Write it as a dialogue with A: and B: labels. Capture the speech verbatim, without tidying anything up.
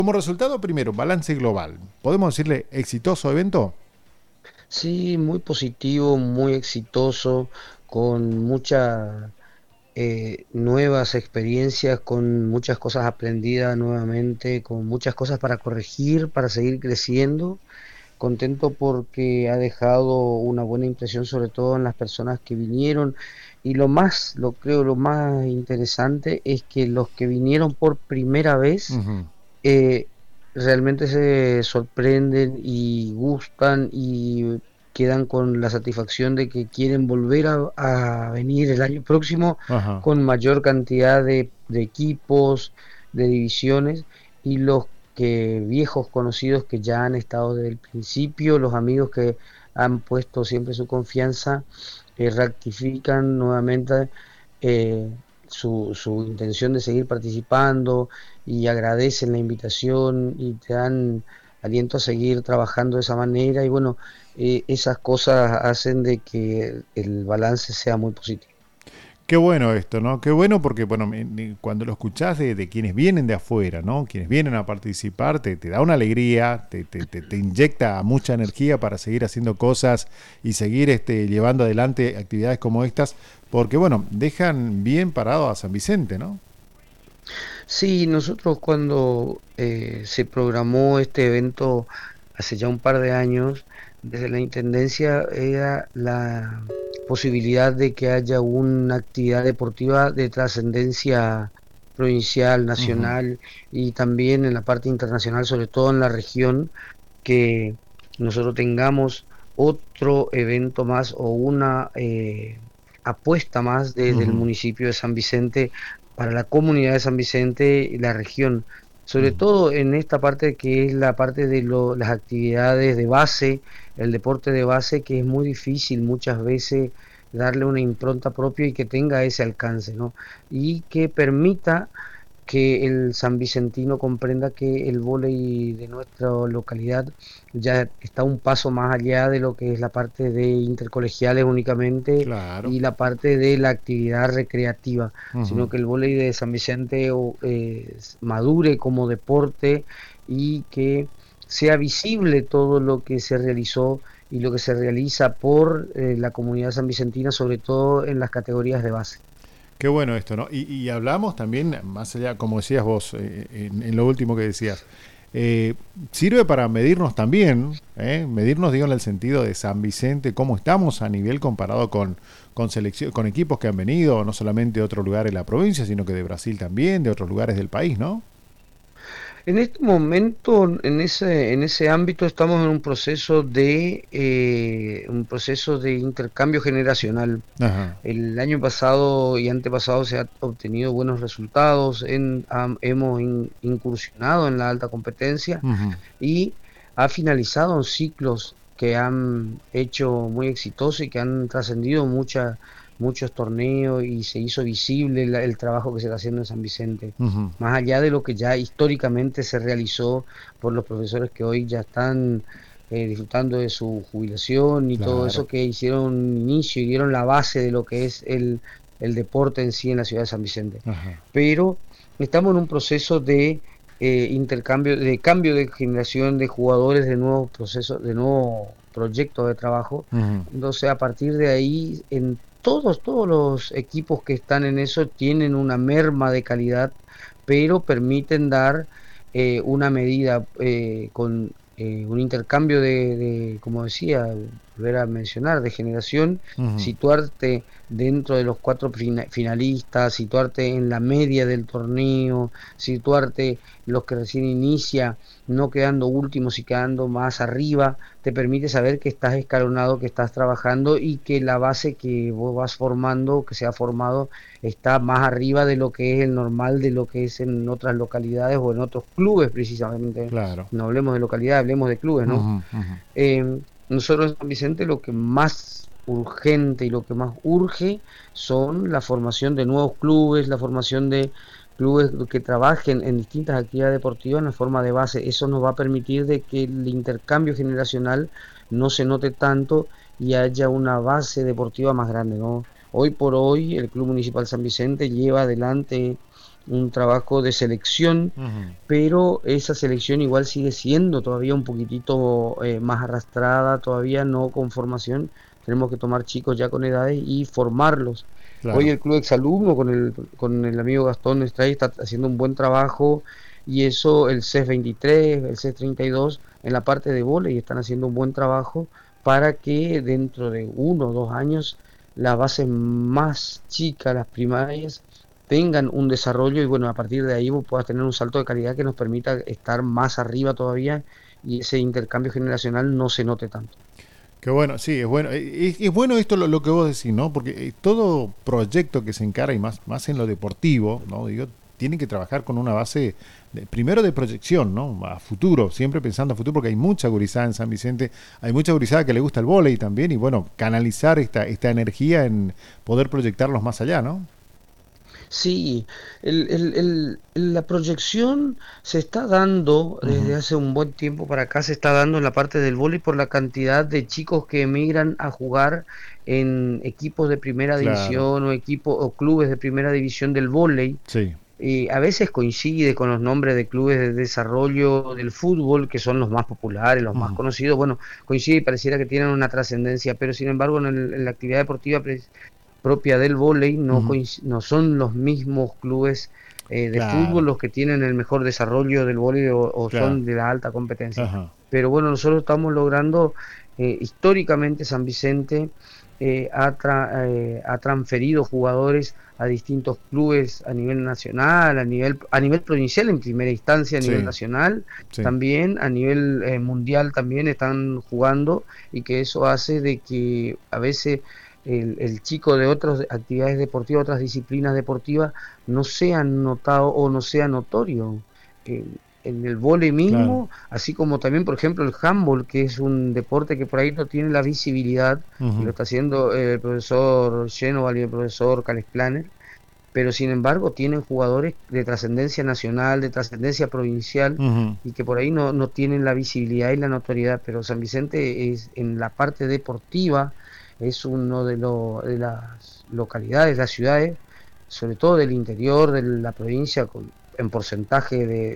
A: Como resultado, primero, balance global. ¿Podemos decirle exitoso evento?
B: Sí, muy positivo, muy exitoso, con muchas eh, nuevas experiencias, con muchas cosas aprendidas nuevamente, con muchas cosas para corregir, para seguir creciendo. Contento porque ha dejado una buena impresión, sobre todo en las personas que vinieron. Y lo más, lo creo, lo más interesante es que los que vinieron por primera vez
A: Ujú.
B: eh, realmente se sorprenden y gustan y quedan con la satisfacción de que quieren volver a, a venir el año próximo
A: Ajá.
B: con mayor cantidad de, de equipos, de divisiones, y los que viejos conocidos que ya han estado desde el principio, los amigos que han puesto siempre su confianza, eh, rectifican nuevamente eh, su, su intención de seguir participando y agradecen la invitación y te dan aliento a seguir trabajando de esa manera. Y bueno, eh, esas cosas hacen de que el balance sea muy positivo.
A: Qué bueno esto, ¿no? Qué bueno porque, bueno, me- me- cuando lo escuchás de, de quienes vienen de afuera, ¿no? Quienes vienen a participar, te, te da una alegría, te, te, te- te inyecta mucha energía para seguir haciendo cosas y seguir este, llevando adelante actividades como estas, porque, bueno, dejan bien parado a San Vicente, ¿no?
B: Sí, nosotros cuando eh, se programó este evento hace ya un par de años, desde la Intendencia era la posibilidad de que haya una actividad deportiva de trascendencia provincial,
A: Ujú.
B: nacional y también en la parte internacional, sobre todo en la región, que nosotros tengamos otro evento más o una eh, apuesta más desde el
A: Ujú.
B: municipio de San Vicente para la comunidad de San Vicente y la región, sobre
A: Ujú.
B: todo en esta parte que es la parte de lo- las actividades de base, el deporte de base, que es muy difícil muchas veces darle una impronta propia y que tenga ese alcance, ¿no? Y que permita que el San Vicentino comprenda que el vóley de nuestra localidad ya está un paso más allá de lo que es la parte de intercolegiales únicamente
A: Claro.
B: y la parte de la actividad recreativa, sino
A: Ujú.
B: que el vóley de San Vicente o, eh, madure como deporte y que sea visible todo lo que se realizó y lo que se realiza por eh, la comunidad san vicentina, sobre todo en las categorías de base.
A: Qué bueno esto, ¿no? Y, y hablamos también, más allá, como decías vos, eh, en, en lo último que decías, eh, sirve para medirnos también, ¿eh? Medirnos, digo, en el sentido de San Vicente, cómo estamos a nivel comparado con, con, selección, con equipos que han venido, no solamente de otro lugar en la provincia, sino que de Brasil también, de otros lugares del país, ¿no?
B: En este momento, en ese, en ese ámbito, estamos en un proceso de eh, un proceso de intercambio generacional.
A: Ajá.
B: El año pasado y antepasado se han obtenido buenos resultados, en, am- hemos in- incursionado en la alta competencia
A: Ujú.
B: y ha finalizado ciclos que han hecho muy exitosos y que han trascendido mucha- muchos torneos y se hizo visible la- el trabajo que se está haciendo en San Vicente,
A: Ujú.
B: más allá de lo que ya históricamente se realizó por los profesores que hoy ya están eh, disfrutando de su jubilación y todo
A: Claro.
B: eso, que hicieron un inicio y dieron la base de lo que es el, el deporte en sí en la ciudad de San Vicente.
A: Ajá.
B: Pero estamos en un proceso de eh, intercambio, de cambio de generación de jugadores, de nuevos procesos, de nuevos proyectos de trabajo.
A: Ujú.
B: Entonces, a partir de ahí, en todos, todos los equipos que están en eso tienen una merma de calidad, pero permiten dar eh, una medida eh, con eh, un intercambio de, de, como decía, volver a mencionar, de generación,
A: Ujú.
B: situarte dentro de los cuatro finalistas, situarte en la media del torneo, situarte los que recién inicia, no quedando últimos y quedando más arriba, te permite saber que estás escalonado, que estás trabajando y que la base que vos vas formando, que se ha formado, está más arriba de lo que es el normal, de lo que es en otras localidades o en otros clubes precisamente.
A: Claro.
B: No hablemos de localidad, hablemos de clubes, ¿no?
A: Ujú. Ujú.
B: Eh, nosotros en San Vicente lo que más urgente y lo que más urge son la formación de nuevos clubes, la formación de clubes que trabajen en distintas actividades deportivas en forma de base. Eso nos va a permitir de que el intercambio generacional no se note tanto y haya una base deportiva más grande, ¿no? Hoy por hoy el Club Municipal San Vicente lleva adelante un trabajo de selección,
A: Ujú.
B: pero esa selección igual sigue siendo todavía un poquitito eh, más arrastrada, todavía no con formación. Tenemos que tomar chicos ya con edades y formarlos. Hoy
A: Claro.
B: el club exalumno con el, con el amigo Gastón Estray está haciendo un buen trabajo, y eso el C E S veintitrés, el C E S treinta y dos en la parte de vóley están haciendo un buen trabajo para que dentro de uno o dos años las bases más chicas, las primarias, tengan un desarrollo, y bueno, a partir de ahí vos puedas tener un salto de calidad que nos permita estar más arriba todavía y ese intercambio generacional no se note tanto.
A: Qué bueno, sí, es bueno. Eh, Es, es bueno esto lo, lo que vos decís, ¿no? Porque eh, todo proyecto que se encara, y más, más en lo deportivo, ¿no? Digo, tiene que trabajar con una base, de- primero de proyección, ¿no? A futuro, siempre pensando a futuro, porque hay mucha gurizada en San Vicente, hay mucha gurizada que le gusta el vóley también, y bueno, canalizar esta, esta energía en poder proyectarlos más allá, ¿no?
B: Sí, el, el- el- la proyección se está dando desde
A: Ujú.
B: hace un buen tiempo para acá, se está dando en la parte del vóley por la cantidad de chicos que emigran a jugar en equipos de primera
A: Claro,
B: división o equipos o clubes de primera división del vóley.
A: sí.
B: Eh, a veces coincide con los nombres de clubes de desarrollo del fútbol, que son los más populares, los más
A: Ujú.
B: conocidos. Bueno, coincide y pareciera que tienen una trascendencia, pero sin embargo en, el- en la actividad deportiva pre- propia del vóley no,
A: Ujú.
B: coinc- no son los mismos clubes eh, de fútbol
A: Claro,
B: los que tienen el mejor desarrollo del vóley, o, o
A: claro.
B: son de la alta competencia.
A: Ajá.
B: Pero bueno, nosotros estamos logrando, eh, históricamente San Vicente eh, ha, tra- eh, ha transferido jugadores a distintos clubes a nivel nacional, a nivel, a nivel provincial en primera instancia, a nivel
A: Sí,
B: nacional,
A: sí.
B: también a nivel eh, mundial también están jugando, y que eso hace de que a veces el, el chico de otras actividades deportivas, otras disciplinas deportivas, no sean notado o no sea notorio. Eh, en el vóley
A: Claro.
B: mismo, así como también, por ejemplo, el handball, que es un deporte que por ahí no tiene la visibilidad, y lo
A: Ujú.
B: está haciendo eh, el profesor Genoval y el profesor Planer, pero sin embargo tienen jugadores de trascendencia nacional, de trascendencia provincial,
A: Ujú.
B: y que por ahí no, no tienen la visibilidad y la notoriedad. Pero San Vicente es, en la parte deportiva, es uno de, lo, de las localidades, las ciudades, sobre todo del interior de la provincia, con, en porcentaje de,